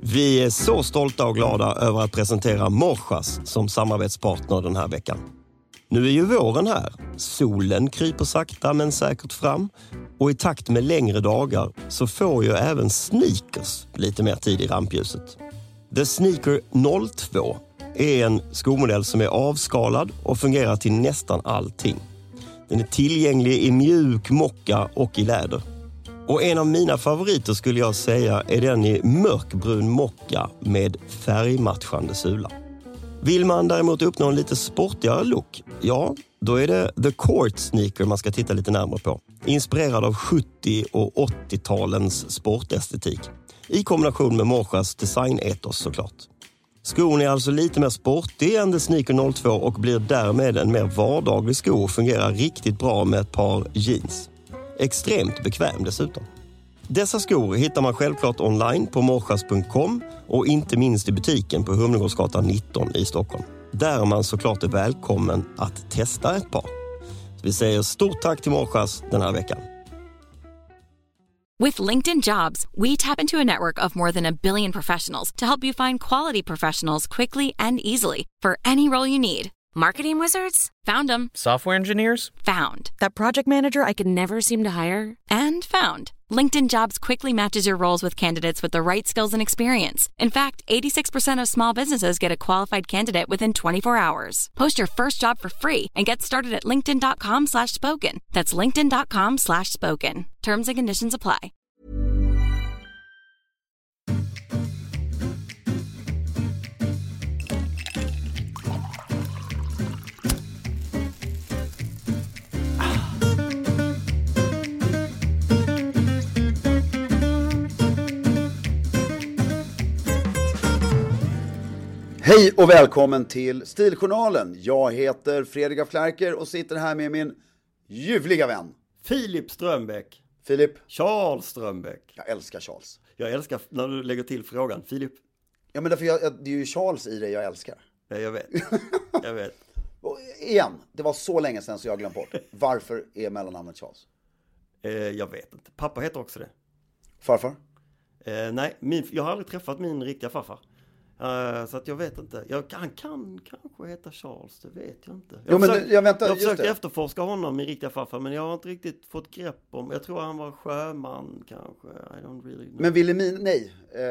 Vi är så stolta och glada över att presentera Morsas som samarbetspartner den här veckan. Nu är ju våren här. Solen kryper sakta men säkert fram. Och i takt med längre dagar så får ju även sneakers lite mer tid i rampljuset. The Sneaker 02 är en skomodell som är avskalad och fungerar till nästan allting. Den är tillgänglig i mjuk mocka och i läder. Och en av mina favoriter skulle jag säga är den i mörkbrun mocka med färgmatchande sula. Vill man däremot uppnå en lite sportigare look, ja, då är det The Court Sneaker man ska titta lite närmare på. Inspirerad av 70- och 80-talens sportestetik. I kombination med Morsas design-ethos såklart. Skon är alltså lite mer sportig än The Sneaker 02 och blir därmed en mer vardaglig sko och fungerar riktigt bra med ett par jeans. Extremt bekväm dessutom. Dessa skor hittar man självklart online på morsas.com och inte minst i butiken på Humlegårdsgatan 19 i Stockholm. Där man såklart är välkommen att testa ett par. Så vi säger stort tack till Morsas den här veckan. With LinkedIn Jobs, we tap into a network of more than 1 billion professionals to help you find quality professionals quickly and easily for any role you need. Marketing wizards? Found them. Software engineers? Found. That project manager I could never seem to hire? And found. LinkedIn Jobs quickly matches your roles with candidates with the right skills and experience. In fact, 86% of small businesses get a qualified candidate within 24 hours. Post your first job for free and get started at linkedin.com/spoken. That's linkedin.com/spoken. Terms and conditions apply. Hej och välkommen till Stiljournalen. Jag heter Fredrik af Klerker och sitter här med min ljuvliga vän Filip Strömbäck. Filip. Charles Strömbäck. Jag älskar Charles. Jag älskar när du lägger till frågan. Filip. Ja, men därför det är ju Charles i det jag älskar. Ja, jag vet. Jag vet. Och igen, det var så länge sedan så jag glömt bort. Varför är mellannamnet Charles? Jag vet inte. Pappa heter också det. Farfar? Nej, jag har aldrig träffat min riktiga farfar. Så att jag vet inte. Han kan kanske heta Charles, det vet jag inte. Jag har försökt efterforska honom, min riktiga farfar, men jag har inte riktigt fått grepp om. Jag tror han var sjöman kanske. I don't really know. Men Wilhelmin, nej.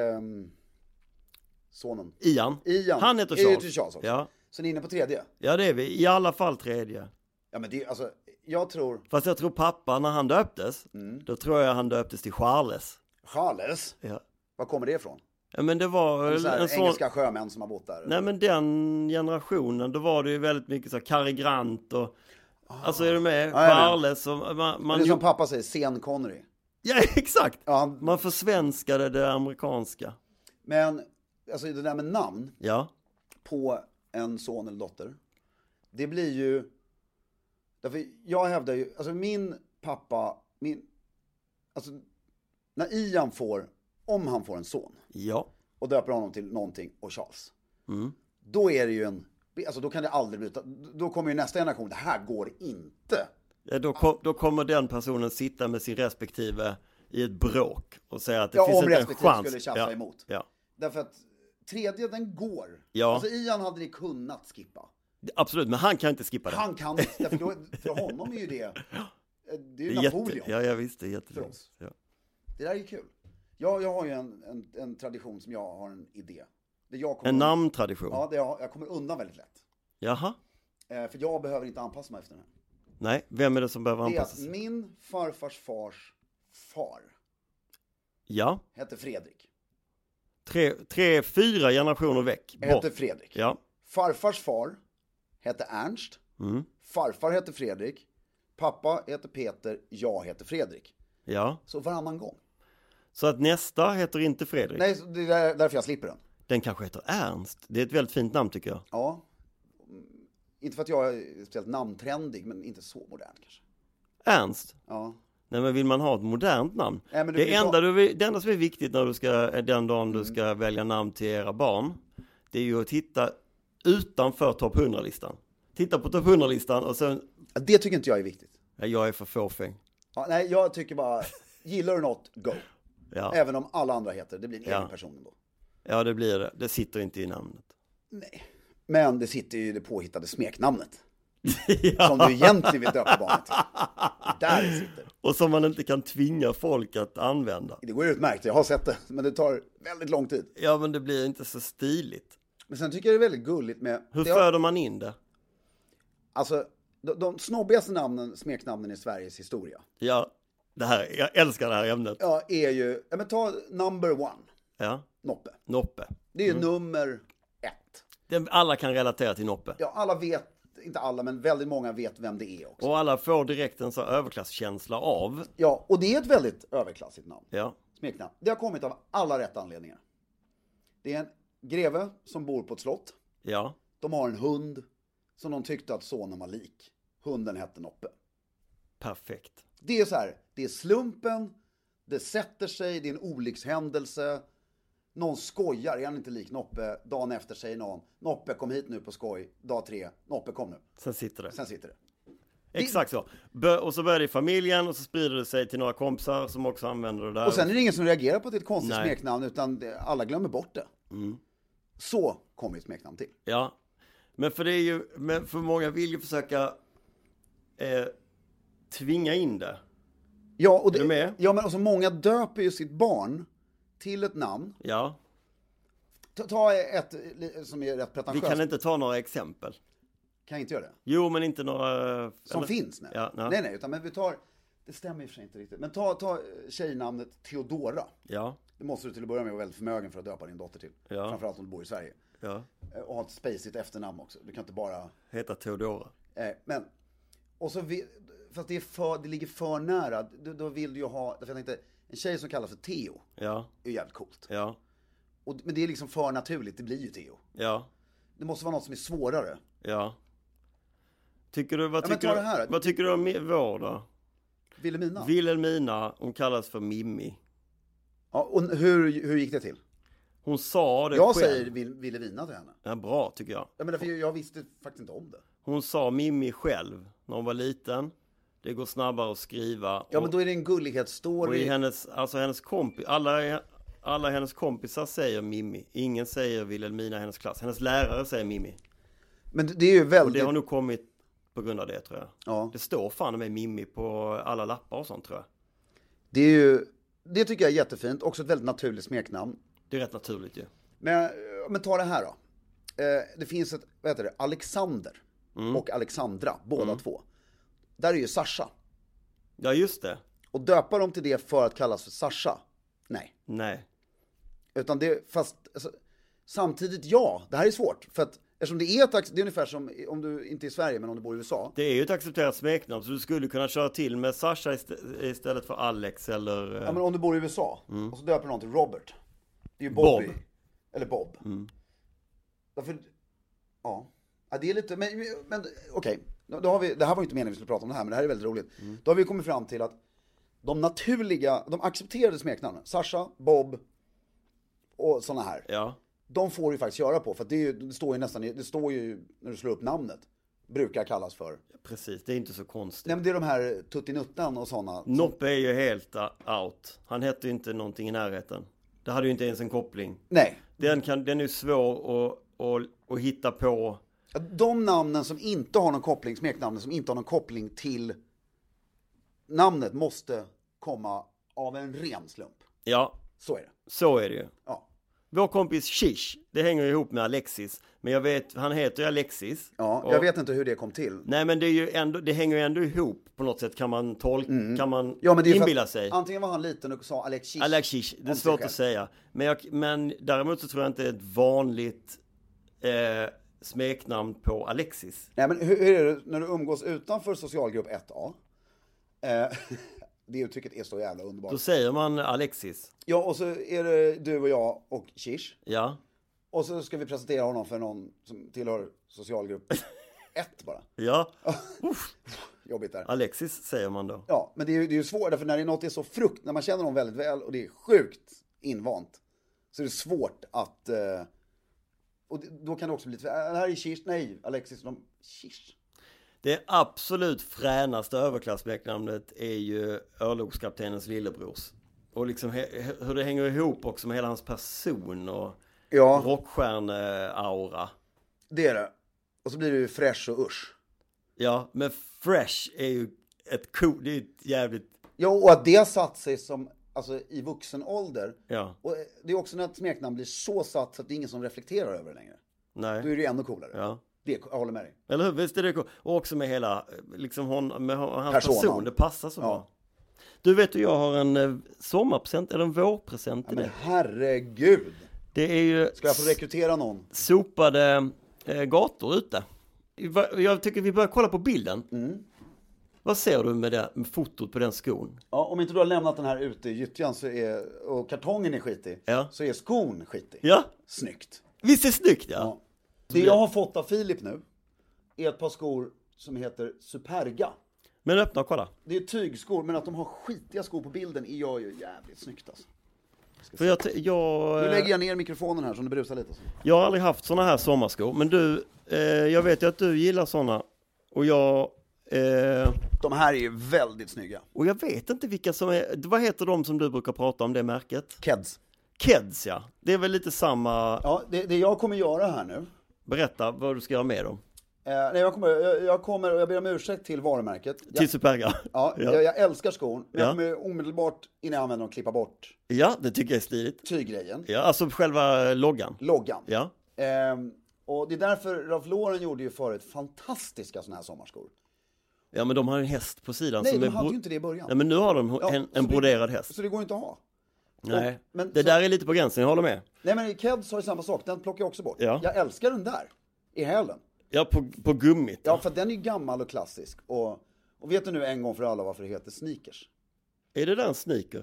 Sonen. Ian. Han heter Charles. Är det Charles också? Ja. Så ni är inne på tredje? Ja, det är vi. I alla fall tredje. Ja, men det är alltså, jag tror... Fast jag tror pappa, när han döptes, då tror jag han döptes till Charles. Charles? Ja. Var kommer det ifrån? Ja, men det var en sån engelska sjömän som har bott där. Nej, men den generationen, då var det ju väldigt mycket så Cary Grant och alltså är du med? Charles och man det är som pappa säger, Sean Connery. Ja, exakt. Ja. Man försvenskade det amerikanska. Men alltså det där med namn på en son eller dotter, det blir ju, därför jag hävdar ju, alltså min pappa, alltså när Ian om han får en son och döper honom till någonting och Charles, då är det ju alltså då kan det aldrig bli, då kommer ju nästa generation, det här går inte. Ja, då kommer den personen sitta med sin respektive i ett bråk och säga att det finns inte en chans. Skulle tjafsa emot. Ja. Därför att tredje, den går. Ja. Alltså Ian hade ni kunnat skippa. Absolut, men han kan inte skippa det. Han kan inte, för honom är ju det är ju Napoleon. Ja, visst, det är jättefint. Ja. Det där är ju kul. Jag har ju en tradition som jag har en idé. En namntradition? Ja, jag kommer undan väldigt lätt. Jaha. För jag behöver inte anpassa mig efter den här. Nej, vem är det som behöver anpassa sig? Det är min farfars fars far. Ja. Hette Fredrik. 3-4 generationer väck. Hette Fredrik. Ja. Farfars far hette Ernst. Farfar hette Fredrik. Pappa heter Peter. Jag heter Fredrik. Ja. Så varannan gång. Så att nästa heter inte Fredrik? Nej, det är därför jag slipper den. Den kanske heter Ernst. Det är ett väldigt fint namn tycker jag. Ja. Inte för att jag är speciellt namntrendig, men inte så modern kanske. Ernst? Ja. Nej, men vill man ha ett modernt namn? Nej, men det enda som är viktigt när den dagen du ska välja namn till era barn, det är ju att titta utanför topp 100-listan. Titta på topp 100-listan och sen... Det tycker inte jag är viktigt. Jag är för fåfäng. Ja, nej, jag tycker bara, gillar du något, go. Ja. Även om alla andra heter, det blir en egen person då. Ja, det blir det. Det sitter inte i namnet. Nej. Men det sitter ju i det påhittade smeknamnet. Ja. Som du egentligen vill döpa barnet till. Där det sitter. Och som man inte kan tvinga folk att använda. Det går utmärkt, jag har sett det. Men det tar väldigt lång tid. Ja, men det blir inte så stiligt. Men sen tycker jag det är väldigt gulligt med... Hur föder man in det? Alltså, de snobbigaste smeknamnen i Sveriges historia. Ja, jag älskar det här ämnet. Ja, är ju... Ja, men ta number one. Ja. Noppe. Det är ju nummer 1. Alla kan relatera till Noppe. Ja, alla vet, inte alla, men väldigt många vet vem det är också. Och alla får direkt en så överklasskänsla av. Ja, och det är ett väldigt överklassigt namn. Ja. Smeknamn. Det har kommit av alla rätta anledningar. Det är en greve som bor på ett slott. Ja. De har en hund som de tyckte att sonen var lik. Hunden hette Noppe. Perfekt. Det är så här, det är slumpen, det sätter sig, det är en olyckshändelse. Någon skojar, är han inte lik Noppe? Dagen efter säger någon, Noppe kom hit nu på skoj. Dag 3, Noppe kom nu. Sen sitter det. Exakt så. Och så börjar det i familjen och så sprider det sig till några kompisar som också använder det där. Och sen är det ingen som reagerar på att det är ett konstigt smeknamn, utan alla glömmer bort det. Mm. Så kommer ett smeknamn till. Ja, men för det är ju, för många vill ju försöka tvinga in det. Ja, och är du med? Ja, men också många döper ju sitt barn till ett namn. Ja. Ta ett som är rätt pretentiöst. Vi kan inte ta några exempel. Kan jag inte göra det? Jo, men inte några... Som finns? Nej. Ja, nej, utan men vi tar... Det stämmer i och för sig inte riktigt. Men ta tjejnamnet Theodora. Ja. Det måste du till att börja med vara väldigt förmögen för att döpa din dotter till. Ja. Framförallt om du bor i Sverige. Ja. Och ha ett spacigt efternamn också. Du kan inte bara... Heta Theodora. Men... Och så... Fast det ligger för nära. Då vill du ju ha... För jag tänkte... En tjej som kallas för Theo. Ja. Är jävligt coolt. Ja. Men det är liksom för naturligt. Det blir ju Theo. Ja. Det måste vara något som är svårare. Ja. Vad tycker du om vår då? Wilhelmina, hon kallas för Mimmi. Ja, och hur gick det till? Hon sa det jag själv. Säger Wilhelmina till henne. Ja, bra tycker jag. Ja, men därför jag visste faktiskt inte om det. Hon sa Mimmi själv när hon var liten. Det går snabbare att skriva. Ja, men då är det en gullighetsstory. Och i hennes kompis, alla hennes kompisar säger Mimmi. Ingen säger Wilhelmina i hennes klass. Hennes lärare säger Mimmi. Men det är ju väldigt... Och det har nog kommit på grund av det, tror jag. Ja. Det står fan med Mimmi på alla lappar och sånt, tror jag. Det tycker jag är jättefint. Också ett väldigt naturligt smeknamn. Det är rätt naturligt ju. Men ta det här då. Det finns ett, Alexander och Alexandra, båda två. Där är ju Sasha. Ja, just det. Och döpa dem till det för att kallas för Sasha? Nej. Utan samtidigt det här är svårt. För att eftersom det är ungefär som om du inte är i Sverige men om du bor i USA. Det är ju ett accepterat smeknamn, så du skulle kunna köra till med Sasha istället för Alex eller... Ja, men om du bor i USA och så döper du någon till Robert. Det är ju Bobby. Bob. Eller Bob. Därför, ja, det är lite, men okej. Då har det här var ju inte meningen vi skulle prata om det här, men det här är väldigt roligt. Då har vi kommit fram till att de accepterade smeknamnen, Sasha, Bob och såna här. Ja. De får du faktiskt göra på, för att det står ju när du slår upp namnet, brukar kallas för. Precis, det är inte så konstigt. Nej, men det är de här tuttinuttan och såna. Noppe är ju helt out. Han hette ju inte någonting i närheten. Det hade ju inte ens en koppling. Nej. Den är ju svår att hitta på. De namnen som inte har någon koppling, smeknamnen som inte har någon koppling till namnet måste komma av en ren slump. Ja. Så är det. Så är det ju. Ja. Vår kompis Shish, det hänger ihop med Alexis. Men jag vet, han heter ju Alexis. Ja, jag vet inte hur det kom till. Nej, men det hänger ju ändå ihop på något sätt, kan man kan man inbilla sig. Antingen var han liten och sa Alexis. Alexis, det är svårt att säga. Men däremot så tror jag inte det är ett vanligt smeknamn på Alexis. Nej, men hur är det när du umgås utanför socialgrupp 1A? Det uttrycket är så jävla underbart. Då säger man Alexis. Ja, och så är det du och jag och Shish. Ja. Och så ska vi presentera honom för någon som tillhör socialgrupp 1 bara. Ja. Jobbigt där. Alexis säger man då. Ja, men det är ju svårt, därför när det är något är så när man känner någon väldigt väl och det är sjukt invant, så är det svårt att... och då kan det också bli lite... här är Shish, nej, Alexis, Shish. Det absolut fränaste överklassmeknamnet är ju örlogskaptenens lillebrors. Och liksom hur det hänger ihop också med hela hans person. Och Ja, rockstjärne-aura. det är det. Och så blir det ju fresh och usch. Ja, men fresh är ju det är ett jävligt... Ja, och att det har satt sig som, alltså i vuxen ålder. Ja. Och det är också när ett smeknamn blir så satt så att det är ingen som reflekterar över det längre. Nej. Då är det ju ännu coolare. Ja. Det, jag håller med dig. Eller hur? Visst är det cool. Och också med hela, liksom med hans Personan. person. Det passar så bra. Du vet ju, jag har en sommarpresent, eller en vårpresent till Men det. herregud. Det är ju... Ska jag få rekrytera någon? Sopade gator ute. Jag tycker vi börjar kolla på bilden. Vad ser du med fotot på den skon? Ja, om inte du har lämnat den här ute i gyttjan och kartongen är skitig, så är skon skitig. Ja. Snyggt. Visst är det snyggt, ja. Det jag har fått av Filip nu är ett par skor som heter Superga. Men öppna och kolla. Det är tygskor, men att de har skitiga skor på bilden är ju jävligt snyggt alltså. För Nu lägger jag ner mikrofonen här så det brusar lite. Jag har aldrig haft såna här sommarskor. Men du, jag vet ju att du gillar såna. Och jag... De här är ju väldigt snygga. Och jag vet inte vilka som är... Vad heter de som du brukar prata om, det märket? Keds, ja. Det är väl lite samma... Ja, det jag kommer göra här nu. Berätta vad du ska göra med dem. Nej, jag ber om ursäkt till varumärket. Till Superga. Ja, jag älskar skon. Men jag kommer omedelbart innan jag använder dem klippa bort. Ja, det tycker jag är stiligt. Tyggrejen. Ja, alltså själva loggan. Ja. Och det är därför Ralph Lauren gjorde ju förut fantastiska såna här sommarskor. Ja, men de har en häst på sidan. Nej, som de hade ju inte det i början. Nej, men nu har de en broderad häst. Så det går inte att ha. Nej, men det där är lite på gränsen, jag håller med. Nej, men Keds har ju samma sak, den plockar jag också bort. Ja. Jag älskar den där, i hälen. Ja, på gummit. Ja, för den är ju gammal och klassisk. Och vet du nu en gång för alla varför det heter sneakers? Är det där en sneaker?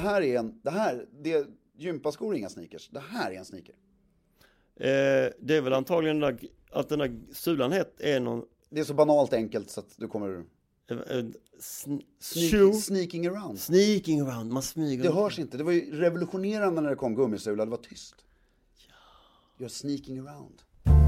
Det gympaskor är inga sneakers. Det här är en sneaker. Det är väl antagligen att den där sulan är någon... Det är så banalt enkelt så att du kommer... Sneaking around. Sneaking around, man smyger. Det hörs inte, det var ju revolutionerande när det kom gummisula, det var tyst. You're sneaking around.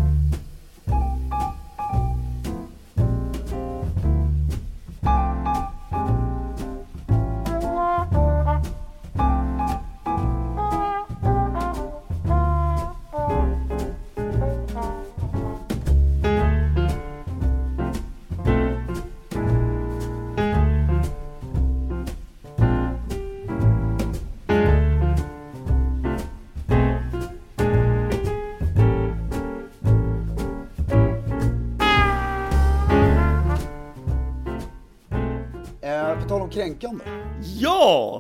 På tal om kränkande. Ja!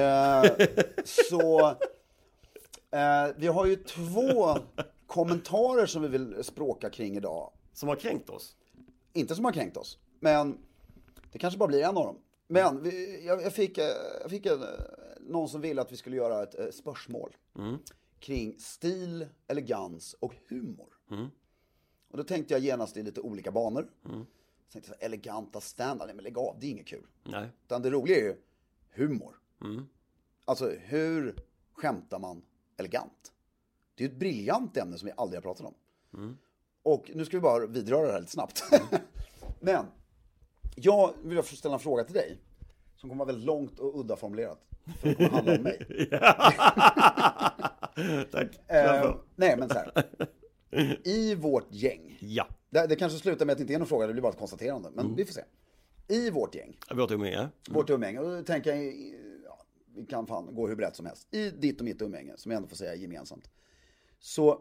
Vi har ju 2 kommentarer som vi vill språka kring idag. Som har kränkt oss? Inte som har kränkt oss, men det kanske bara blir en av dem. Men jag fick någon som ville att vi skulle göra ett spörsmål kring stil, elegans och humor. Och då tänkte jag genast i lite olika banor. Så tänkte jag, eleganta standard, nej men lägg av, det är inget kul. Nej. Utan det roliga är ju humor. Alltså hur skämtar man elegant? Det är ju ett briljant ämne som vi aldrig har pratat om. Och nu ska vi bara vidröra det här lite snabbt. Men jag vill ställa en fråga till dig som kommer vara väldigt långt och udda formulerat. För det kommer handla om mig. Tack. Nej, men så här. I vårt gäng. Ja. Det kanske slutar med att det inte är någon fråga, det blir bara ett konstaterande. Men vi får se. I vårt gäng. Vårt umgänge. Vårt umgänge. Och då tänker jag, vi kan fan gå hur brett som helst. I ditt och mitt umgänge, som jag ändå får säga gemensamt. Så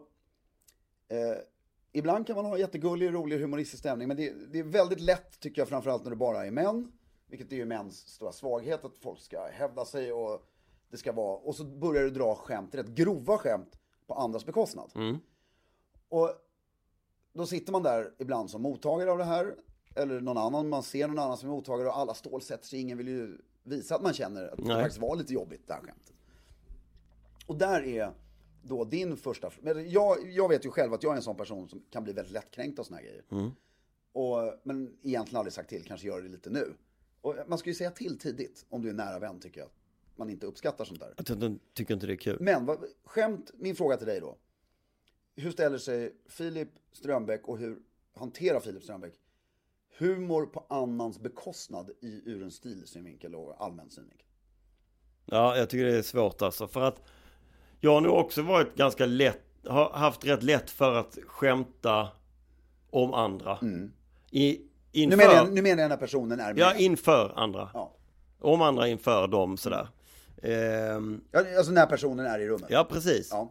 ibland kan man ha jättegullig, rolig, humoristisk stämning. Men det är väldigt lätt, tycker jag, framförallt när det bara är män. Vilket är ju mäns stora svaghet, att folk ska hävda sig och det ska vara... Och så börjar du dra skämt, rätt grova skämt på andras bekostnad. Och då sitter man där ibland som mottagare av det här. Eller någon annan, man ser någon annan som är mottagare och alla stålsätter sig. Ingen vill ju visa att man känner att det faktiskt var lite jobbigt, det här skämtet. Och där är då din första... Men jag vet ju själv att jag är en sån person som kan bli väldigt lättkränkt av såna här grejer. Men egentligen aldrig sagt till, kanske gör det lite nu. Och man ska ju säga till tidigt om du är nära vän, tycker jag. Man inte uppskattar sånt där. Jag tycker inte det är kul. Men min fråga till dig då. Hur ställer sig Filip Strömbäck och hur hanterar Filip Strömbäck humor på annans bekostnad ur en stilsynvinkel och allmän synvinkel? Ja, jag tycker det är svårt alltså. För att jag har nog också varit ganska lätt har haft rätt lätt för att skämta om andra. Inför, nu menar jag när personen är med. Ja, inför andra. Ja. Om andra inför dem sådär. Alltså när personen är i rummet. Ja, precis. Ja.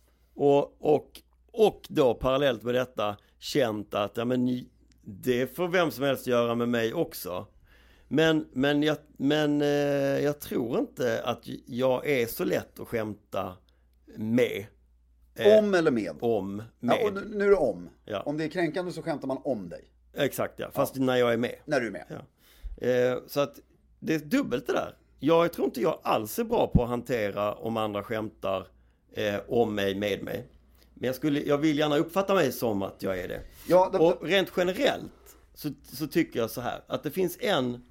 Och då parallellt med detta känt att det får vem som helst göra med mig också. Men jag tror inte att jag är så lätt att skämta med. Om eller med? Om. Med. Ja, och nu är det om. Ja. Om det är kränkande så skämtar man om dig. Exakt, ja. Fast när jag är med. När du är med. Ja. Så att det är dubbelt det där. Jag tror inte jag alls är bra på att hantera om andra skämtar om mig, med mig. Men jag vill gärna uppfatta mig som att jag är det. Ja, och rent generellt så tycker jag så här. Att det finns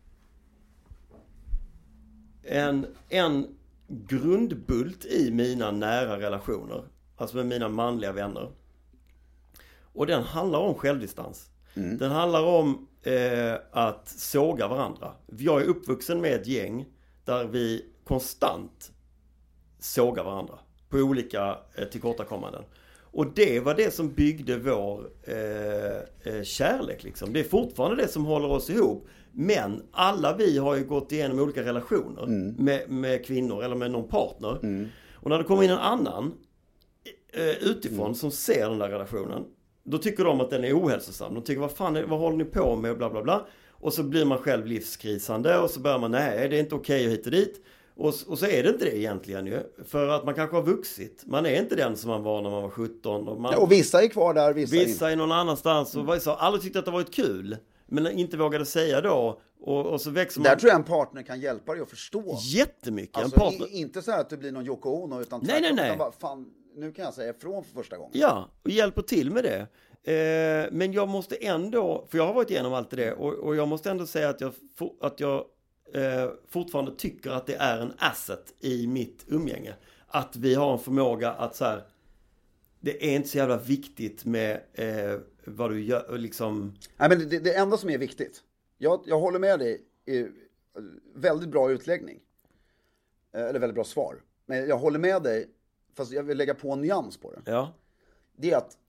en grundbult i mina nära relationer. Alltså med mina manliga vänner. Och den handlar om självdistans. Den handlar om att såga varandra. Jag är uppvuxen med ett gäng där vi konstant sågar varandra på olika tillkortakommanden. Och det var det som byggde vår kärlek liksom. Det är fortfarande det som håller oss ihop. Men alla vi har ju gått igenom olika relationer med kvinnor eller med någon partner. Och när det kommer in en annan utifrån som ser den där relationen, då tycker de att den är ohälsosam. De tycker, vad håller ni på med, bla bla bla. Och så blir man själv livskrisande och så börjar man, nej det är inte okej att hit och dit. Och så är det inte det egentligen ju. För att man kanske har vuxit. Man är inte den som man var när man var 17. Och vissa är kvar där, vissa är någon annanstans. Och vissa har aldrig tyckt att det varit kul. Men inte vågade säga då. Och så växer man. Där tror jag en partner kan hjälpa dig att förstå. Jättemycket. Alltså, en partner. Inte så här att det blir någon Yoko Ono, utan nej. Utan bara, fan, nu kan jag säga ifrån för första gången. Ja, och hjälper till med det. Men jag måste ändå, för jag har varit igenom allt det. Och jag måste ändå säga att jag fortfarande tycker att det är en asset i mitt umgänge. Att vi har en förmåga att så här, det är inte så jävla viktigt med vad du gör liksom. Nej, men det enda som är viktigt, jag håller med dig i väldigt bra utläggning. Eller väldigt bra svar. Men jag håller med dig, fast jag vill lägga på en nyans på det. Ja. Det är att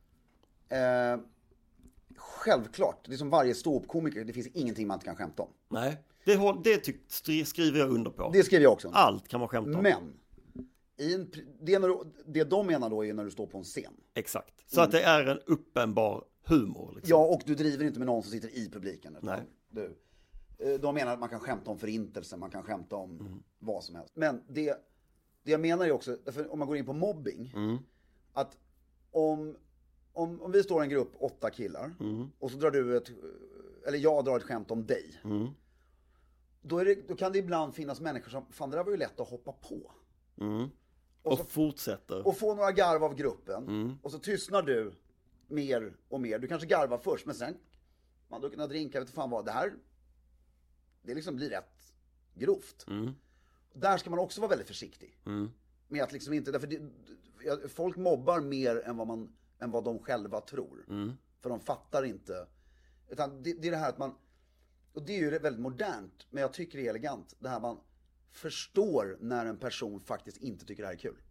självklart, det är som varje ståuppkomiker, det finns ingenting man inte kan skämta om. Nej. Det skriver jag under på. Det skriver jag också. Allt kan man skämta om. Men det de menar då är när du står på en scen. Exakt. Så att det är en uppenbar humor. Liksom. Ja, och du driver inte med någon som sitter i publiken. Nej. De menar att man kan skämta om förintelsen, man kan skämta om vad som helst. Men det jag menar är också, om man går in på mobbing, att om vi står en grupp 8 killar och så drar du jag drar ett skämt om dig. Då kan det ibland finnas människor som, fan det där var ju lätt att hoppa på. Och fortsätter. Och få några garv av gruppen. Och så tystnar du mer och mer. Du kanske garvar först, men sen man då kan drinka, vet du fan vad, det liksom blir rätt grovt. Där ska man också vara väldigt försiktig. Med att liksom inte, därför folk mobbar mer än vad de själva tror. För de fattar inte. Utan det är det här att man, och det är ju väldigt modernt, men jag tycker det är elegant. Det här man förstår när en person faktiskt inte tycker det här är kul.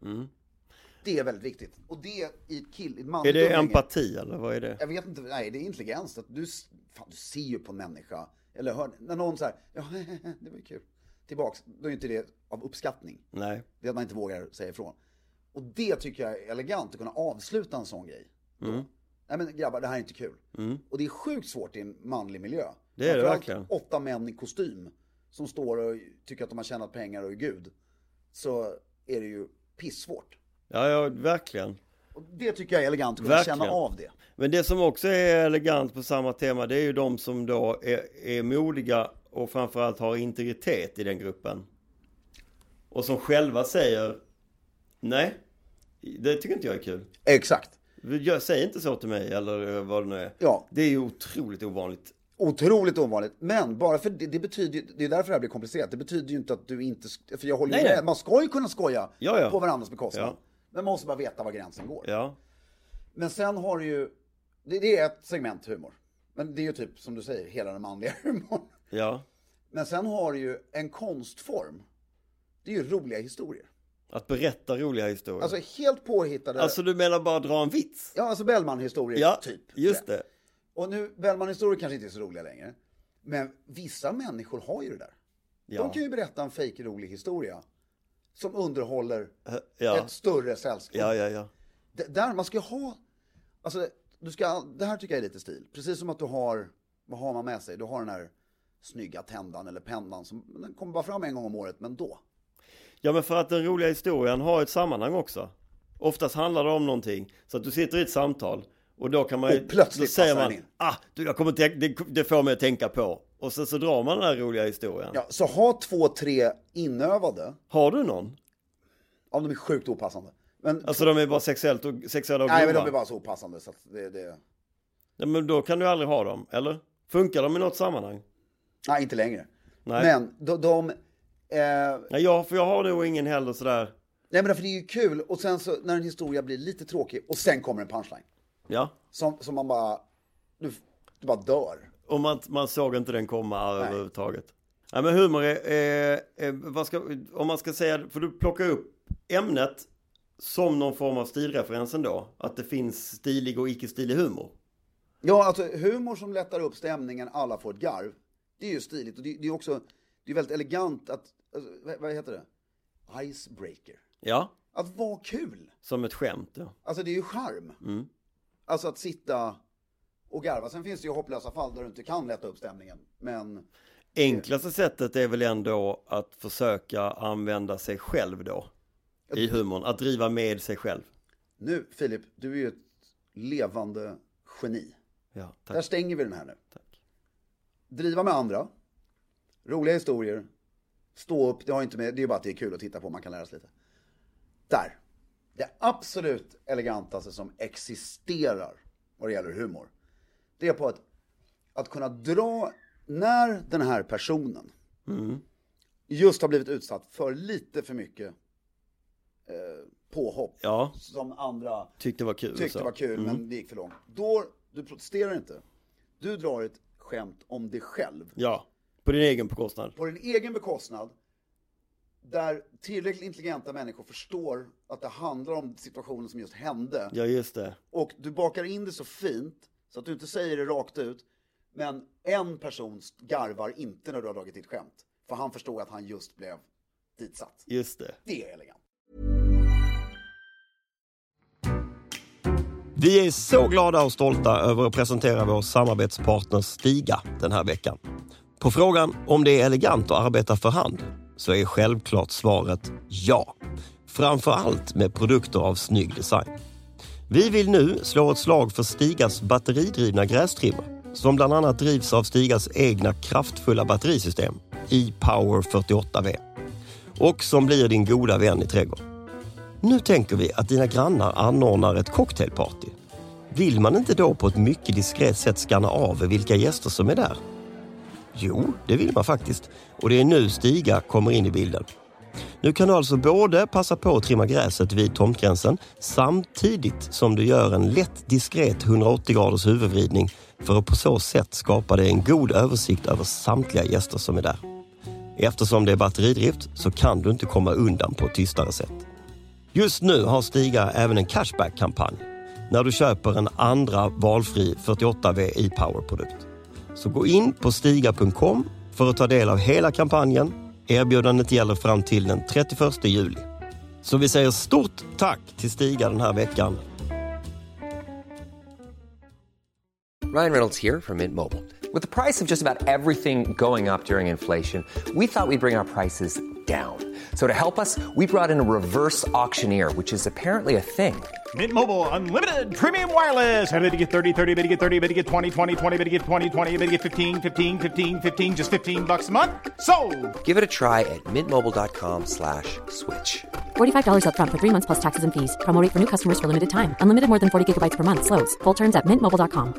Det är väldigt viktigt. Och det i ett manligt Är det empati eller vad är det? Jag vet inte, nej det är intelligens. Att du ser ju på en människa. Eller hör, när någon säger, ja det var ju kul. Tillbaks, då är inte det av uppskattning. Nej. Det är att man inte vågar säga ifrån. Och det tycker jag är elegant, att kunna avsluta en sån grej. Nej men grabbar, det här är inte kul. Och det är sjukt svårt i en manlig miljö. Det är det verkligen. 8 män i kostym som står och tycker att de har tjänat pengar och är gud. Så är det ju pissvårt. Ja, verkligen. Och det tycker jag är elegant, att kunna känna av det. Men det som också är elegant på samma tema, det är ju de som då är modiga och framförallt har integritet i den gruppen. Och som själva säger, nej, det tycker inte jag är kul. Exakt. Säg inte så till mig eller vad det nu är. Ja. Det är ju otroligt ovanligt. Otroligt ovanligt. Men bara för det betyder, det är därför det här blir komplicerat. Det betyder ju inte att du inte, för jag håller med. Man ska ju kunna skoja på varandras bekostnad. Ja. Men man måste bara veta var gränsen går. Ja. Men sen har du ju, det är ett segment humor. Men det är ju typ, som du säger, hela den manliga humorn. Ja. Men sen har du ju en konstform. Det är ju roliga historier. Att berätta roliga historier. Alltså helt påhittade. Alltså du menar bara dra en vits? Ja, alltså Bellman-historier typ. Just det. Och nu, Bellman-historier kanske inte är så roliga längre. Men vissa människor har ju det där. Ja. De kan ju berätta en fake-rolig historia. Som underhåller Ja. ett större sällskap. Ja. Där man ska ha, alltså det här tycker jag är lite stil. Precis som att du har, vad har man med sig? Du har den här snygga tändan eller pennan som den kommer bara fram en gång om året, men då. Ja, men för att den roliga historien har ett sammanhang också. Oftast handlar det om någonting. Så att du sitter i ett samtal och då kan man Och plötsligt då säger passar man, den in. det får mig att tänka på. Och så drar man den här roliga historien. Ja, så ha 2-3 inövade. Har du någon? Ja, de är sjukt opassande. Men, Alltså de är bara sexuella och nej, men grova. de är bara så opassande så att det... Ja, men då kan du aldrig ha dem, eller? Funkar de i något sammanhang? Nej, inte längre. Nej. Men Nej, för jag har nog ingen heller sådär. Nej, men därför det är ju kul. Och sen så när en historia blir lite tråkig och sen kommer en punchline. Ja. Som man bara, du bara dör. Och man såg inte den komma överhuvudtaget. Nej, men humor om man ska säga, för du plockar upp ämnet som någon form av stilreferens ändå. Att det finns stilig och icke-stilig humor. Ja, alltså humor som lättar upp stämningen, alla får ett garv. Det är ju stiligt och det är också, det är väldigt elegant att, alltså, vad heter det? Icebreaker. Ja. Att vara kul. Som ett skämt, ja. Alltså det är ju charm. Mm. Alltså att sitta och garva. Sen finns det ju hopplösa fall där du inte kan lätta upp stämningen. Men enklaste sättet är väl ändå att försöka använda sig själv då. I humorn. Att driva med sig själv. Nu, Filip, du är ju ett levande geni. Ja, tack. Där stänger vi den här nu. Tack. Driva med andra. Roliga historier. Stå upp, det har inte med, det är bara att det är kul att titta på, man kan lära sig lite. Där. Det absolut elegantaste som existerar vad det gäller humor. Det är på att kunna dra, när den här personen just har blivit utsatt för lite för mycket påhopp. Ja. Som andra Tyckte var kul. Men det gick för långt. Då, du protesterar inte. Du drar ett skämt om dig själv. Ja, på din egen bekostnad. På din egen bekostnad. Där tillräckligt intelligenta människor förstår att det handlar om situationen som just hände. Ja, just det. Och du bakar in det så fint så att du inte säger det rakt ut. Men en person garvar inte när du har dragit ditt skämt. För han förstår att han just blev ditsatt. Just det. Det är elegant. Vi är så glada och stolta över att presentera vår samarbetspartner Stiga den här veckan. På frågan om det är elegant att arbeta för hand så är självklart svaret ja. Framför allt med produkter av snygg design. Vi vill nu slå ett slag för Stigas batteridrivna grästrimmer som bland annat drivs av Stigas egna kraftfulla batterisystem e-Power 48V och som blir din goda vän i trädgården. Nu tänker vi att dina grannar anordnar ett cocktailparty. Vill man inte då på ett mycket diskret sätt skanna av vilka gäster som är där? Jo, det vill man faktiskt. Och det är nu Stiga kommer in i bilden. Nu kan du alltså både passa på att trimma gräset vid tomtgränsen samtidigt som du gör en lätt diskret 180 graders huvudvridning för att på så sätt skapa dig en god översikt över samtliga gäster som är där. Eftersom det är batteridrift så kan du inte komma undan på ett tystare sätt. Just nu har Stiga även en cashback-kampanj när du köper en andra valfri 48V e-Power-produkt. Så gå in på stiga.com för att ta del av hela kampanjen. Erbjudandet gäller fram till den 31 juli. Så vi säger stort tack till Stiga den här veckan. Ryan Reynolds here from Mint Mobile. With the price of just about everything going up during inflation, we thought we'd bring our prices down. So to help us, we brought in a reverse auctioneer, which is apparently a thing. Mint Mobile Unlimited Premium Wireless. How to get 30, 30, bit to get 30, bit to get 20, 20, 20, bit to get 20, 20, bit to get 15, 15, 15, 15, just $15 a month? Sold! Give it a try at mintmobile.com/switch. $45 up front for 3 months plus taxes and fees. Promo rate for new customers for limited time. Unlimited more than 40 gigabytes per month. Slows full terms at mintmobile.com.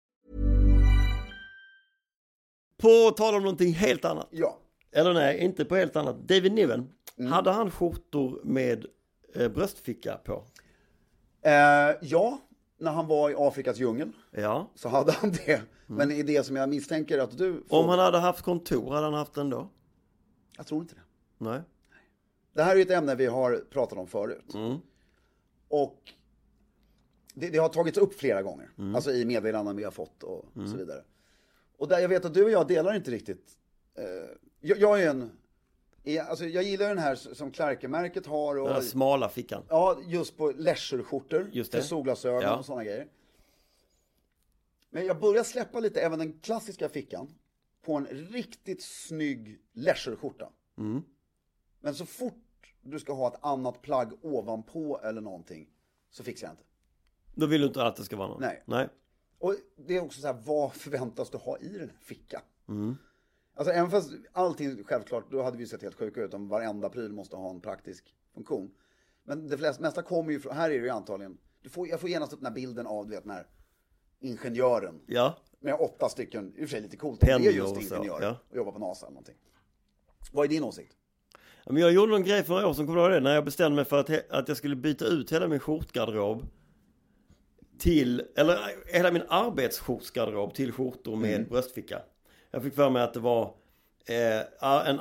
På tal om någonting helt annat. Ja. Eller nej, inte på helt annat. David Niven, hade han skjortor med bröstficka på? Ja, när han var i Afrikas djungel Ja. så hade han det. Men i det som jag misstänker att du får... Om han hade haft kontor, hade han haft den då? Jag tror inte det. Nej. Det här är ett ämne vi har pratat om förut. Och det har tagits upp flera gånger. Alltså i meddelanden vi har fått och så vidare. Och där jag vet att du och jag delar inte riktigt. Jag är alltså jag gillar den här som Clarke-märket har. Och, den smala fickan. Ja, just på leisure-skjortor. Just det. För solglasögon och sådana grejer. Men jag börjar släppa lite även den klassiska fickan på en riktigt snygg leisure-skjorta. Men så fort du ska ha ett annat plagg ovanpå eller någonting så fixar jag inte. Då vill du inte att det ska vara något? Nej. Och det är också så här, vad förväntas du ha i den här fickan? Alltså även fast allting självklart, då hade vi sett helt sjuka ut om varenda pryl måste ha en praktisk funktion. Men det mesta kommer ju från, här är det ju antagligen, jag får genast upp den här bilden av, du vet, den här ingenjören. Ja. Med 8 stycken, i och för sig lite coolt, det är just ingenjör och jobbar på NASA eller någonting. Vad är din åsikt? Men jag gjorde någon grej för några år som kommer du ihåg det, när jag bestämde mig för att jag skulle byta ut hela min skjortgarderob eller hela min arbetsskjortsgarderob till skjortor med bröstficka. Jag fick för mig att det var en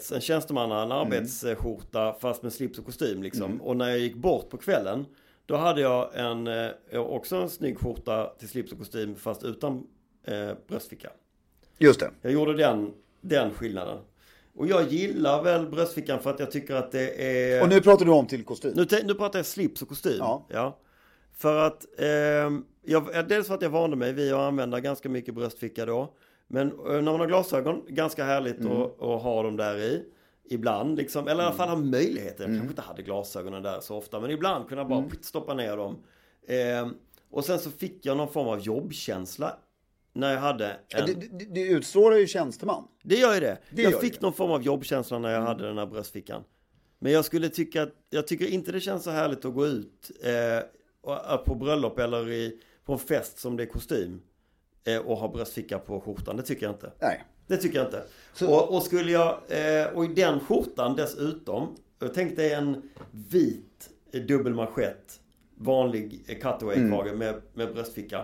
arbetsskjorta fast med slips och kostym liksom. Och när jag gick bort på kvällen, då hade jag också en snygg skjorta till slips och kostym fast utan bröstficka. Just det. Jag gjorde den skillnaden. Och jag gillar väl bröstfickan för att jag tycker att det är... Och nu pratar du om till kostym. Nu pratar jag slips och kostym. Ja. För att dels för att jag vande mig vid att använda ganska mycket bröstficka då. Men när man har glasögon, ganska härligt att ha dem där i. Ibland liksom, eller i alla fall ha möjligheten. Jag kanske inte hade glasögonen där så ofta, men ibland kunde jag bara stoppa ner dem. Och sen så fick jag någon form av jobbkänsla när jag hade Du utstrålar ju tjänsteman. Det gör ju det. Jag fick någon form av jobbkänsla när jag hade den här bröstfickan. Men jag tycker inte det känns så härligt att gå ut på bröllop eller på en fest som det är kostym och ha bröstficka på skjortan. Det tycker jag inte. Nej. Det tycker jag inte. Och skulle jag och i den skjortan dessutom, jag tänkte en vit dubbelmanschett, vanlig cutaway-krage med bröstficka.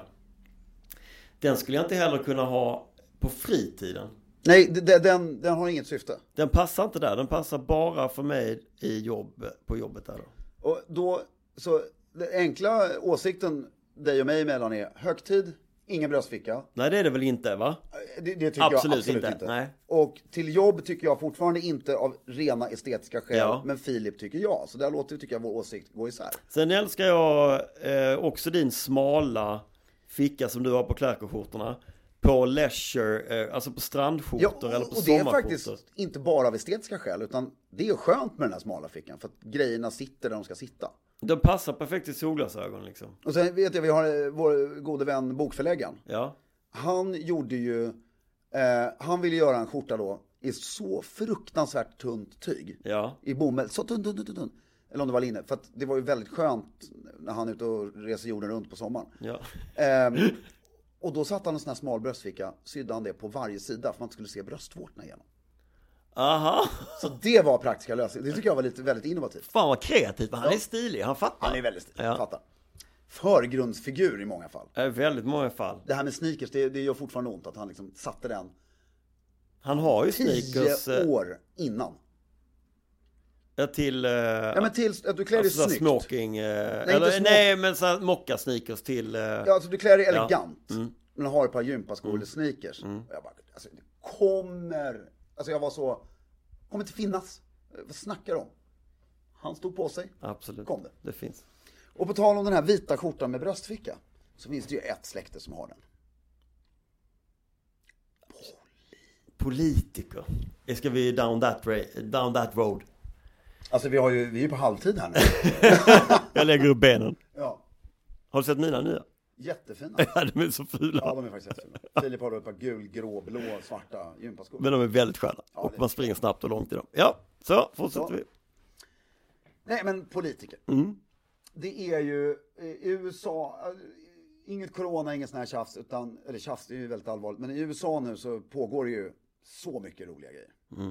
Den skulle jag inte heller kunna ha på fritiden. Nej, den har inget syfte. Den passar inte där. Den passar bara för mig på jobbet där då. Och då, så den enkla åsikten dig och mig emellan är högtid, ingen bröstficka. Nej, det är det väl inte, va? Det tycker jag absolut inte. Nej. Och till jobb tycker jag fortfarande inte av rena estetiska skäl, men Filip tycker jag. Så där tycker jag vår åsikt gå isär. Sen älskar jag också din smala ficka som du har på Clarke-skjortorna. På leisure, alltså på strandskjortor eller på sommarskjortor. Och det är faktiskt inte bara av estetiska skäl, utan det är skönt med den här smala fickan. För att grejerna sitter där de ska sitta. De passar perfekt i solglasögon liksom. Och sen vet jag, vi har vår gode vän bokförläggaren. Ja. Han gjorde ju, han ville göra en skjorta då i så fruktansvärt tunt tyg. Ja. I bomull, så tunt. Eller om det var linne, för att det var ju väldigt skönt när han är ute och reser jorden runt på sommaren. Ja. Och då satte han en sån här smal bröstficka, sydde han det på varje sida för man inte skulle se bröstvårtorna igenom. Aha. Så det var praktiska lösningar. Det tycker jag var väldigt innovativt. Fan vad kreativt, men han är stilig, han fattar. Han är väldigt stilig, han fattar. Förgrundsfigur i många fall. Väldigt många fall. Det här med sneakers, det gör fortfarande ont att han liksom satte den. Han har ju sneakers 10 år innan. Ja, till men till att du klär dig snyggt. Smoking men så mocka sneakers till ja, alltså du klär dig elegant. Men har ett par gympaskor eller sneakers. Och jag bara, alltså det kommer inte finnas. Vad snackar de om? Han stod på sig. Absolut. Kom det. Det finns. Och på tal om den här vita skjortan med bröstficka, så finns det ju ett släkte som har den. Politiker. Ska vi down that road? Alltså vi är ju på halvtid här nu. Jag lägger upp benen. Ja. Har du sett mina nya? Jättefina. Ja, de är så fula. Ja, de är faktiskt jättefina. Filip har då ett par gul, grå, blå, svarta gympaskor. Men de är väldigt sköna. Ja, och man springer snabbt och långt i dem. Ja, så fortsätter vi. Nej, men politiker. Det är ju i USA, inget corona, inget sån här tjafs, eller tjafs, det är ju väldigt allvarligt. Men i USA nu så pågår det ju så mycket roliga grejer.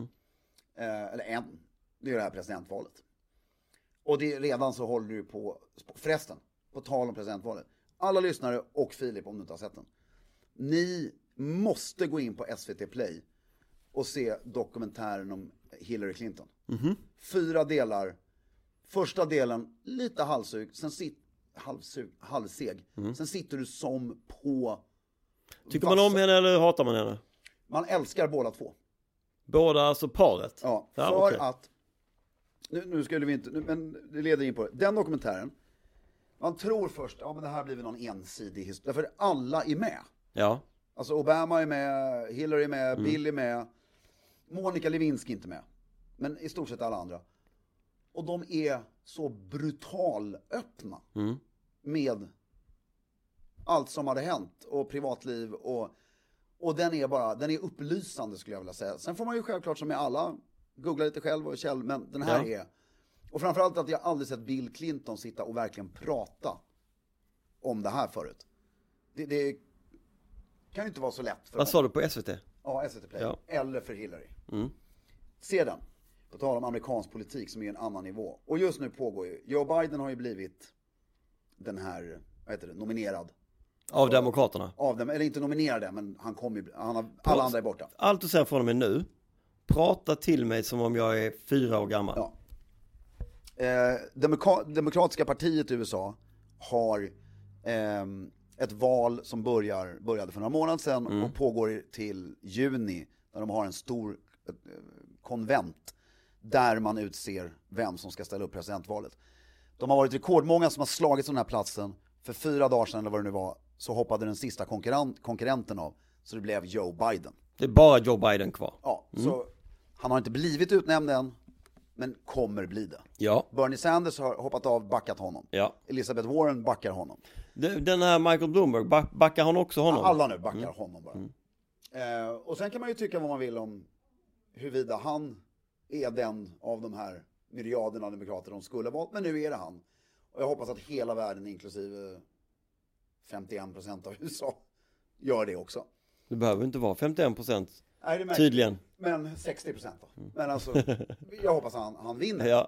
Det är det här presidentvalet. Och redan så håller du på, förresten, på tal om presidentvalet. Alla lyssnare och Filip, om du inte har sett den. Ni måste gå in på SVT Play och se dokumentären om Hillary Clinton. 4 delar. Första delen lite halvseg. Sen sitter du som på... Tycker man om henne eller hatar man henne? Man älskar båda två. Båda, alltså paret? Ja, för att... Nu skulle vi inte... Men det leder in på det. Den dokumentären. Man tror först, men det här blir väl någon ensidig historia. Därför alla är med. Ja. Alltså Obama är med, Hillary är med, Bill är med. Monica Lewinsky inte med. Men i stort sett alla andra. Och de är så brutal öppna med allt som hade hänt och privatliv och den är upplysande skulle jag vilja säga. Sen får man ju självklart som med alla googla lite själv och käll, men den här är, och framförallt att jag aldrig sett Bill Clinton sitta och verkligen prata om det här förut. Det kan ju inte vara så lätt för Vad sa du på SVT? Ja, SVT Play. Ja. Eller för Hillary. Se den. På tal om amerikansk politik som är en annan nivå. Och just nu pågår ju, Joe Biden har ju blivit den här, nominerad. Av demokraterna? Av dem, eller inte nominerade, men han har, alla andra är borta. Allt du säger från och med nu, prata till mig som om jag är 4 år gammal. Ja. Demokratiska partiet i USA har ett val som började för några månader sedan och pågår till juni, där de har en stor konvent där man utser vem som ska ställa upp presidentvalet. De har varit rekordmånga som har slagit den här platsen. För 4 dagar sedan eller vad det nu var så hoppade den sista konkurrenten av, så det blev Joe Biden. Det är bara Joe Biden kvar. Ja, så han har inte blivit utnämnd än, men kommer bli det. Ja. Bernie Sanders har hoppat av, backat honom. Ja. Elizabeth Warren backar honom. Den här Michael Bloomberg, backar han också honom? Alla nu backar honom bara. Och sen kan man ju tycka vad man vill om huruvida han är den av de här myriaderna demokrater de skulle ha valt, men nu är det han. Och jag hoppas att hela världen, inklusive 51% av USA, gör det också. Det behöver inte vara 51%. Nej, det tydligen. Men 60% då. Men alltså, jag hoppas han vinner. Ja.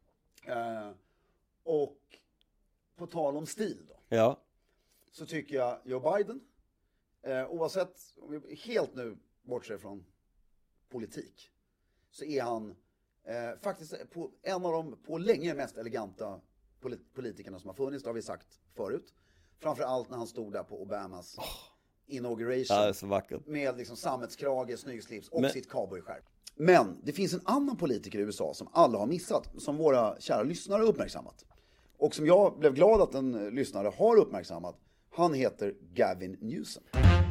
Och på tal om stil då. Ja. Så tycker jag Joe Biden, oavsett, om vi helt nu bortser från politik, så är han faktiskt en av de på länge mest eleganta politikerna som har funnits, det har vi sagt förut. Framförallt när han stod där på Obamas inauguration. Ja, det är så vackert. Med liksom sammetskrage, snyggslips och sitt cowboyskärp. Men det finns en annan politiker i USA som alla har missat, som våra kära lyssnare har uppmärksammat. Och som jag blev glad att en lyssnare har uppmärksammat. Han heter Gavin Newsom.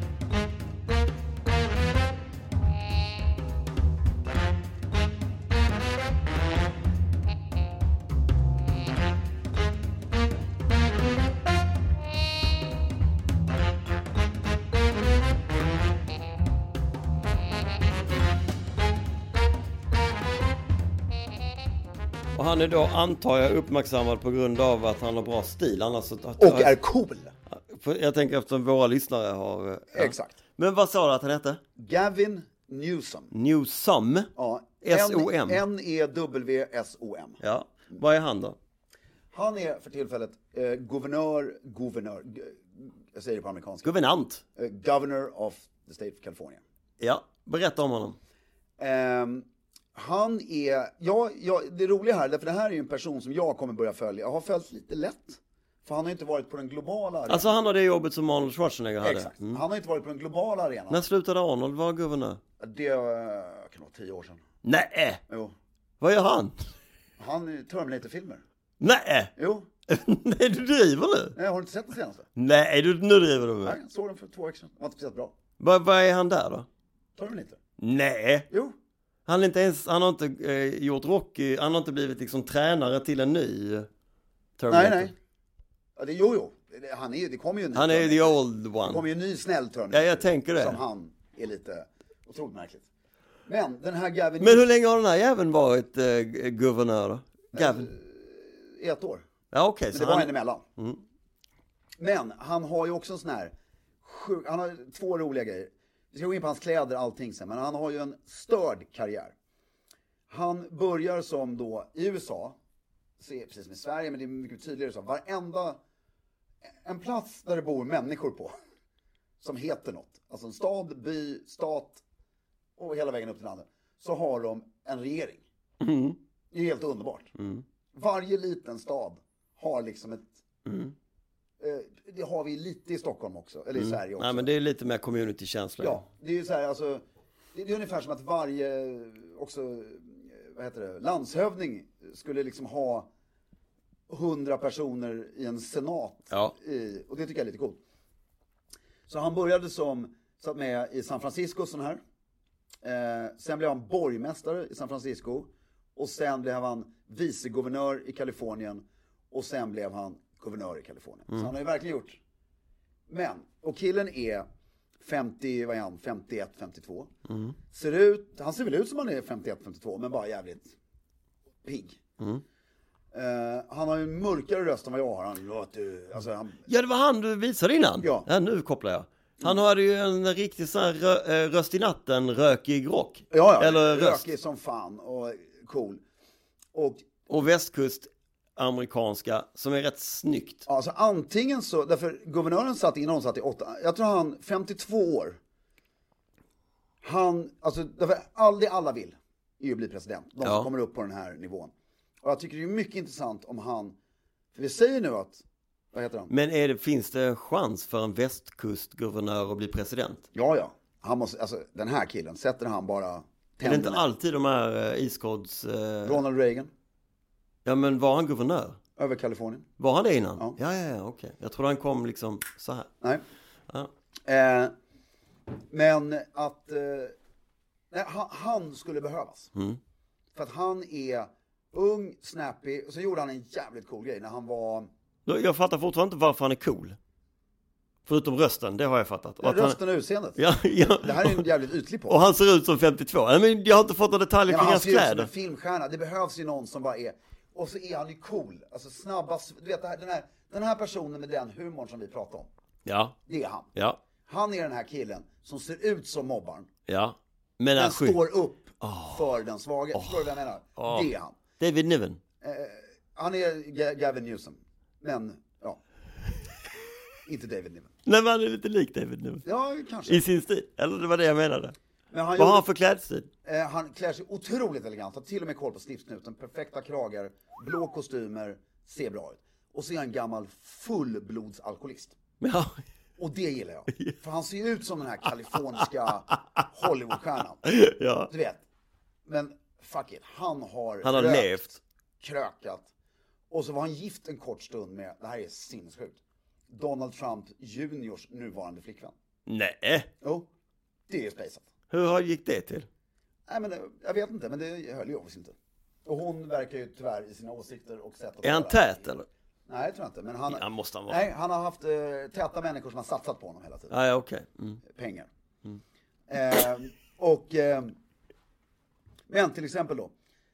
Och han är då, antar jag, uppmärksammad på grund av att han har bra stil. Annars och är cool. Jag tänker efter våra lyssnare har... Ja. Exakt. Men vad sa du att han hette? Gavin Newsom. Newsom? Ja. S-O-M? N-E-W-S-O-M. Ja. Vad är han då? Han är för tillfället guvernör, jag säger det på amerikanska. Guvernant? Governor of the State of California. Ja, berätta om honom. Han är, det är roliga här, därför det här är ju en person som jag kommer börja följa. Jag har följt lite lätt, för han har inte varit på den globala arenan. Alltså han har det jobbet som Arnold Schwarzenegger hade. Exakt, han har inte varit på den globala arenan. När slutade Arnold vara guvernör? Det kan vara 10 år sedan. Nej. Jo. Vad gör han? Han Terminator-filmer. Nej. Jo. Nej, du driver nu. Nej, har du inte sett den senaste? Nej, nu driver du med. Nej, jag såg den för 2 veckor sedan. Det var inte speciellt bra. Vad är han där då? Terminator. Nej. Jo. Han har inte gjort Rocky, han har inte blivit liksom tränare till en ny Terminator. Nej. Ja, jo. Det kommer ju en ny. Han är the old one. Det kommer ju en ny snäll Terminator. Ja, jag tänker det. Som han är lite otroligt märkligt. Men den här Gavin... Men hur länge har den här jäveln varit guvernör då? Gavin? 1 år. Ja, okej. Men det var en emellan. Men han har ju också en sån här... Han har 2 roliga grejer. Vi ska gå in på hans kläder och allting sen. Men han har ju en störd karriär. Han börjar som då i USA. Precis som i Sverige, men det är mycket tydligare så. En plats där det bor människor på. Som heter något. Alltså en stad, by, stat och hela vägen upp till landet. så har de en regering. Det är helt underbart. Varje liten stad har liksom ett... det har vi lite i Stockholm också, eller i Sverige också. Nej, men det är lite mer community-känsla. Ja, det är ju så här, alltså, det är ungefär som att varje också, landshövding skulle liksom ha 100 personer i en senat. Ja. Och det tycker jag är lite coolt. Så han började satt med i San Francisco sån här. Sen blev han borgmästare i San Francisco. Och sen blev han viceguvernör i Kalifornien. Och sen blev han guvernör i Kalifornien. Så han har ju verkligen gjort. Och killen är 51, 52. Han ser väl ut som han är 51, 52, men bara jävligt pigg. Han har ju en mörkare röst än vad jag har. Ja, det var han du visade innan. Ja, nu kopplar jag. Han hade ju en riktig sån här röst i natten, rökig rock. Ja, eller rökig som fan och cool. Och västkust amerikanska som är rätt snyggt. Alltså antingen så, därför guvernören satt innan hon satt i 8. Jag tror han 52 år. Därför alla vill är ju bli president. De som kommer upp på den här nivån. Och jag tycker det är mycket intressant om han, för vi säger nu att, vad heter han? Men finns det en chans för en västkustguvernör att bli president? Ja. Han måste, den här killen, sätter han bara tänderna. Är det inte alltid de här iskods... Ronald Reagan. Ja, men var han guvernör? Över Kalifornien. Var han det innan? Ja, okej. Jag trodde han kom liksom så här. Nej. Ja. Men att han skulle behövas. För att han är ung, snappy. Och så gjorde han en jävligt cool grej när han var... Jag fattar fortfarande inte varför han är cool. Förutom rösten, det har jag fattat. Och rösten och utseendet. Ja. Det här är en jävligt ytlig på. Och han ser ut som 52. Men jag har inte fått några detaljer kring hans kläder. Han ser ut som en filmstjärna. Det behövs ju någon som bara är... Och så är han ju cool. Alltså snabbast... Du vet, den här personen med den humorn som vi pratar om. Ja. Det är han. Ja. Han är den här killen som ser ut som mobbaren. Ja. Men står upp för den svaga. Förstår du vad jag menar? Det är han. David Niven. Han är Gavin Newsom. Men, inte David Niven. Nej, men han är lite lik David Niven. Ja, kanske. I sin stil. Eller det var det jag menade. Men vad har han för klädstil? Han klär sig otroligt elegant. Har till och med koll på slipsnuten. Perfekta kragar. Blå kostymer. Ser bra ut. Och så är han en gammal fullblodsalkoholist. Ja. Och det gillar jag. För han ser ut som den här kaliforniska Hollywoodstjärnan. Ja. Du vet. Men fuck it. Han har levt. Krökat. Och så var han gift en kort stund med, det här är sinnessjukt, Donald Trump juniors nuvarande flickvän. Nej. Jo, det är spejsat. Hur gick det till? Nej, men jag vet inte, men det höll ju obviously inte. Och hon verkar ju tyvärr i sina åsikter och sätt att... Är han tät eller? Nej, jag tror inte. Men han måste han vara. Nej, han har haft täta människor som har satsat på honom hela tiden. Ja, okej. Pengar. Men till exempel då.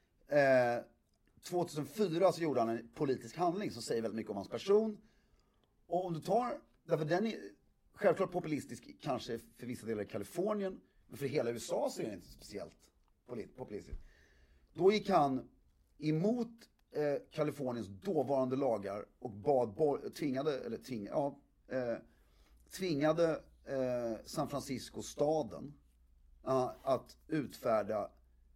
2004 så gjorde han en politisk handling som säger väldigt mycket om hans person. Och om du tar, därför den är självklart populistisk kanske för vissa delar i Kalifornien, men för hela USA så är den inte speciellt populistisk. Då gick han emot Kaliforniens dåvarande lagar och tvingade San Francisco-staden att utfärda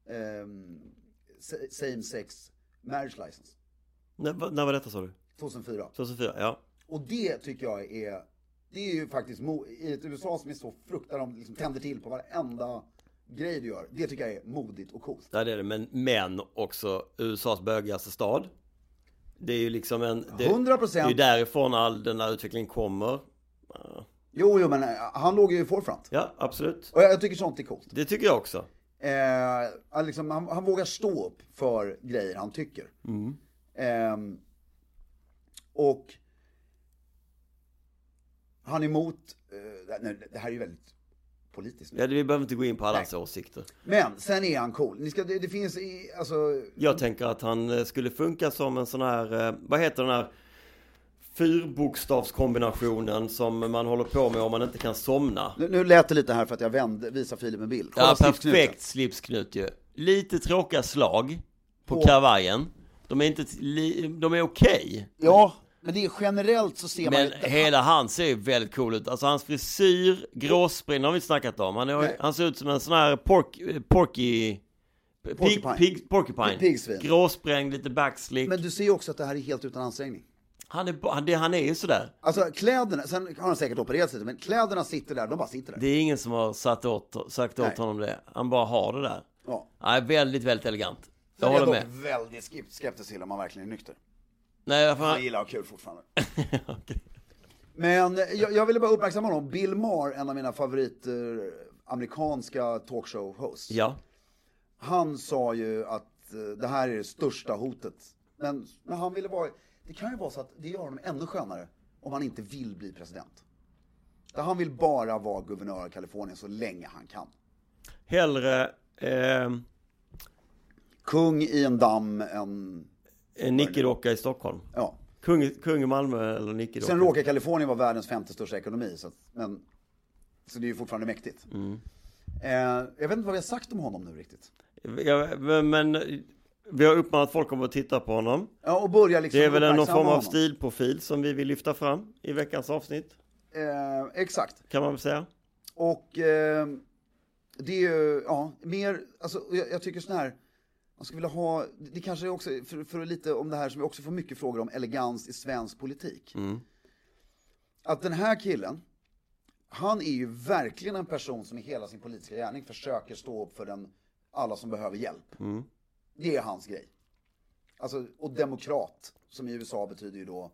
same-sex marriage license. När var detta, sa du? 2004. 2004, ja. Och det tycker jag det är ju faktiskt i ett USA som är så fruktansvärt, de liksom tänder till på varenda grej du gör. Det tycker jag är modigt och coolt. Ja, det är det, men också USAs bögigaste stad. Det är ju liksom 100%. Det är ju därifrån all den här utvecklingen kommer. Jo, men han låg ju i forefront. Ja, absolut. Och jag tycker sånt är coolt. Det tycker jag också. Han vågar stå upp för grejer han tycker. Och han är emot det här är ju väldigt politiskt nu. Ja, vi behöver inte gå in på allas åsikter. Men sen är han cool. Det finns Jag tänker att han skulle funka som en sån här, vad heter den här fyrbokstavskombinationen som man håller på med om man inte kan somna. Nu lät det lite här för att jag visar Filip en bild. Ja, perfekt slipsknut ju. Lite tråkiga slag på kavajen. De är okej. Ja, men det är generellt så ser man... Men hela han ser väldigt cool ut. Alltså hans frisyr, gråsprinn har vi snackat om. Han ser ut som en sån här porky Porcupine. Pigsvin. Gråsprängd, lite backslick. Men du ser ju också att det här är helt utan ansträngning. Han är ju sådär. Alltså kläderna, sen har han säkert opererat sig, men kläderna sitter där, de bara sitter där. Det är ingen som har sagt åt honom det. Han bara har det där. Ja. Nej, väldigt, väldigt elegant. Jag håller är med. dock väldigt skeptisk till om man verkligen är nykter. Nej, Han gillar att ha kul fortfarande. Okay. Men jag ville bara uppmärksamma honom. Bill Maher, en av mina favoriter, amerikanska talkshow-hosts. Ja. Han sa ju att det här är det största hotet. Men han ville vara... Det kan ju vara så att det gör honom ännu skönare om han inte vill bli president. Där han vill bara vara guvernör av Kalifornien så länge han kan. Hellre... Kung i en damm än... En nickedocka i Stockholm. Ja. Kung i Malmö eller nickedocka. Sen råkar Kalifornien vara världens 5:e största ekonomi. Så det är ju fortfarande mäktigt. Jag vet inte vad vi har sagt om honom nu riktigt. Men vi har uppmanat folk om att titta på honom. Ja, och börja liksom. Det är väl någon form av honom. stilprofil som vi vill lyfta fram i veckans avsnitt. Exakt. Kan man väl säga. Och det är ju, ja, mer, alltså jag tycker sån här, man skulle vilja ha, det kanske är också, för lite om det här som vi också får mycket frågor om, elegans i svensk politik. Att den här killen, han är ju verkligen en person som i hela sin politiska gärning försöker stå upp för alla som behöver hjälp. Det är hans grej. Alltså, och demokrat, som i USA betyder ju då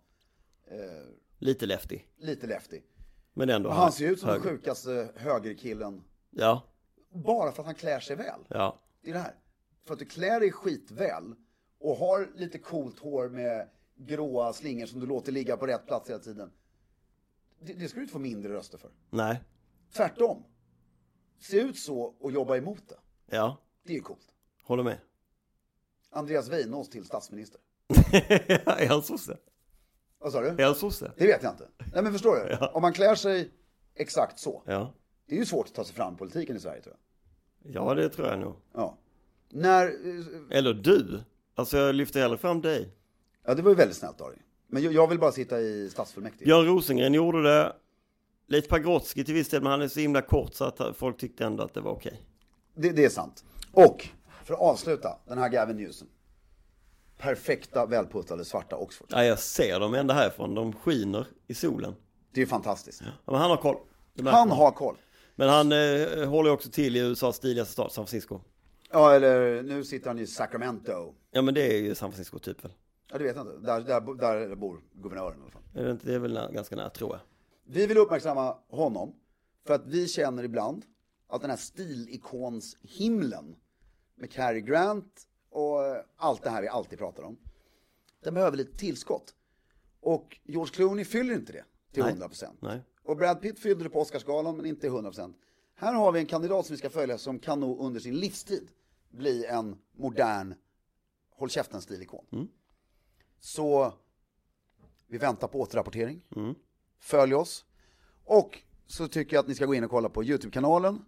lite lefty. Men ändå han ser ut som den sjukaste högerkillen. Ja. Bara för att han klär sig väl. Ja. Det är det här. För att du klär dig skitväl och har lite coolt hår med gråa slingor som du låter ligga på rätt plats hela tiden. Det ska du inte få mindre röster för. Nej. Tvärtom. Se ut så och jobba emot det. Ja. Det är ju coolt. Håller med. Andreas Weinås till statsminister. Är han sosse? Vad sa du? Är han sosse? Det vet jag inte. Nej, men förstår du? Ja. Om man klär sig exakt så. Ja. Det är ju svårt att ta sig fram i politiken i Sverige, tror jag. Ja, det tror jag nog. Ja. Eller du. Alltså jag lyfter hellre fram dig. Ja, det var ju väldigt snällt av dig. Men jag vill bara sitta i stadsfullmäktige. Björn Rosengren gjorde det. Leif Pagrotsky till viss del, men han är så himla kort så att folk tyckte ändå att det var okej. Det är sant. Och för att avsluta den här Gavin Newsom. Perfekta, välputtade, svarta Oxford. Ja, jag ser dem ända härifrån. De skiner i solen. Det är ju fantastiskt. Ja, men han har koll. Han har koll. Men han håller också till i USAs stiligaste stad, San Francisco. Ja, eller nu sitter han i Sacramento. Ja, men det är ju San Francisco typ väl. Ja, det vet jag inte. Där bor guvernören i alla fall. Det är väl ganska nära, tror jag. Vi vill uppmärksamma honom för att vi känner ibland att den här stilikonshimlen med Cary Grant och allt det här vi alltid pratar om, den behöver lite tillskott. Och George Clooney fyller inte det till 100%. Nej. Och Brad Pitt fyllde det på Oscarsgalan, men inte 100%. Här har vi en kandidat som vi ska följa som kan nog under sin livstid bli en modern håll käften-stilikon. Så vi väntar på återrapportering. Följ oss. Och så tycker jag att ni ska gå in och kolla på YouTube-kanalen,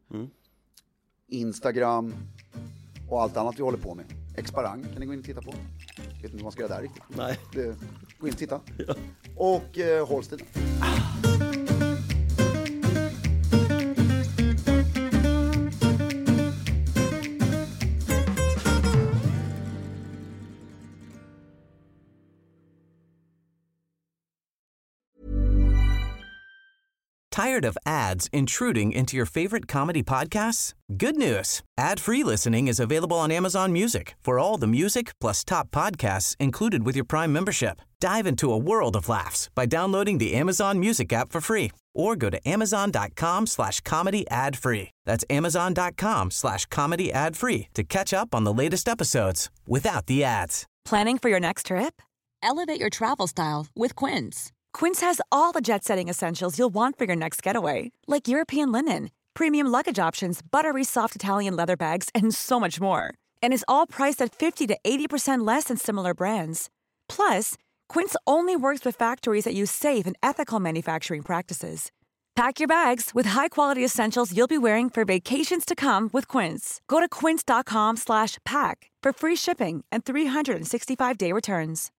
Instagram och allt annat vi håller på med. Exparang kan ni gå in och titta på. Vet inte vad man ska göra där riktigt. Nej. Gå in och titta. Ja. Och håll stilen. Tired of ads intruding into your favorite comedy podcasts? Good news. Ad-free listening is available on Amazon Music for all the music plus top podcasts included with your Prime membership. Dive into a world of laughs by downloading the Amazon Music app for free or go to amazon.com/comedy ad-free. That's amazon.com/comedy ad-free to catch up on the latest episodes without the ads. Planning for your next trip? Elevate your travel style with Quince. Quince has all the jet-setting essentials you'll want for your next getaway, like European linen, premium luggage options, buttery soft Italian leather bags, and so much more. And is all priced at 50 to 80% less than similar brands. Plus, Quince only works with factories that use safe and ethical manufacturing practices. Pack your bags with high-quality essentials you'll be wearing for vacations to come with Quince. Go to quince.com/pack for free shipping and 365-day returns.